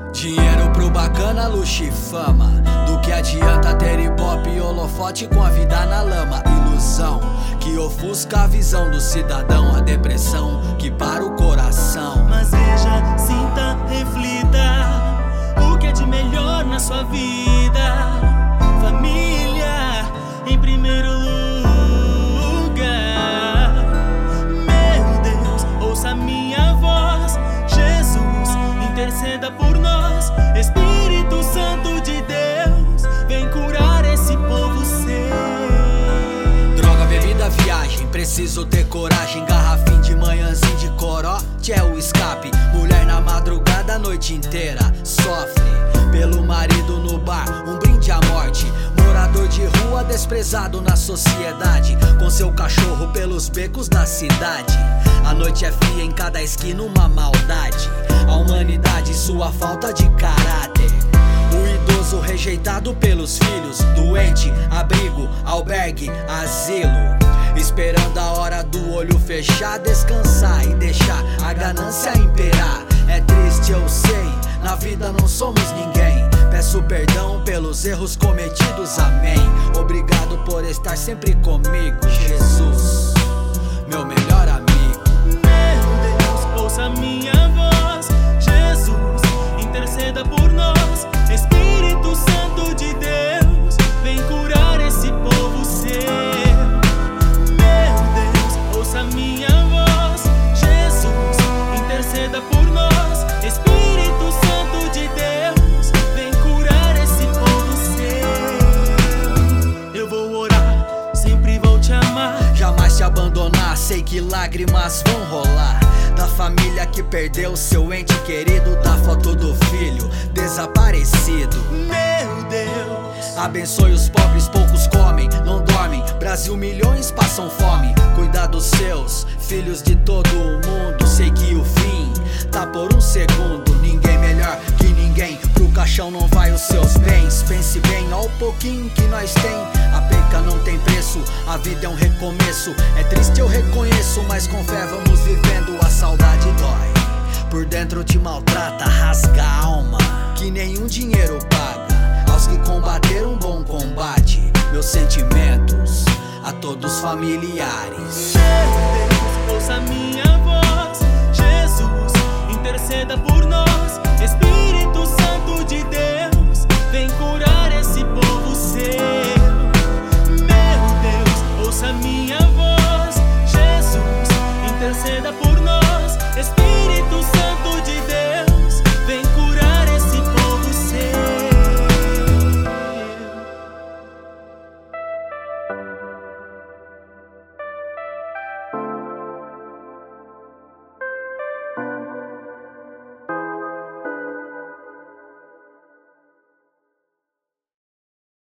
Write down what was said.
Dinheiro pro bacana, luxo e fama. Do que adianta ter ibope e holofote com a vida na lama? Ilusão que ofusca a visão do cidadão, a depressão que para o coração. Mas veja, sinta, reflita o que é de melhor na sua vida. Família em primeiro lugar. Meu Deus, ouça minha voz. Jesus, interceda por nós. Espírito Santo de Deus, vem curar esse povo seu. Droga, bebida, viagem, preciso ter coragem. Garrafinha de manhãzinho de corote é o escape. Mulher na madrugada a noite inteira sofre pelo marido no bar, um brinde à morte. Morador de rua desprezado na sociedade, com seu cachorro pelos becos da cidade. A noite é fria, em cada esquina uma maldade. A humanidade, sua falta de caráter. O idoso rejeitado pelos filhos, doente, abrigo, albergue, asilo. Esperando a hora do olho fechar, descansar e deixar a ganância imperar. É triste, eu sei, na vida não somos ninguém. Peço perdão pelos erros cometidos, amém. Obrigado por estar sempre comigo, Jesus, meu melhor amigo. Meu Deus, ouça minha voz. Jesus, interceda por nós. Espírito Santo de Deus, vem curar esse povo seu. Meu Deus, ouça minha voz. Jesus, interceda por nós. Espírito Santo de Deus, vem curar esse povo seu. Eu vou orar, sempre vou te amar. Jamais te abandonar, sei que lágrimas vão rolar. Da família que perdeu seu ente querido, da foto do filho desaparecido. Meu Deus, abençoe os pobres, poucos comem, não dormem. Brasil, milhões passam fome. Cuidar dos seus filhos de todo o mundo. Sei que o fim tá por um segundo. Ninguém melhor que ninguém, pro caixão não vai os seus bens. Pense bem, ó o pouquinho que nós tem. A peca não tem preço, a vida é um recomeço. É triste, eu reconheço, mas com fé vamos vivendo. A saudade dói, por dentro te maltrata, rasga a alma, que nenhum dinheiro paga. Aos que combateram um bom combate, meus sentimentos a todos os familiares. meu Deus, ouça minha voz. Jesus, interceda por nós. Espírito Santo de Deus, vem curar esse povo seu. Meu Deus, ouça minha voz. Jesus, interceda por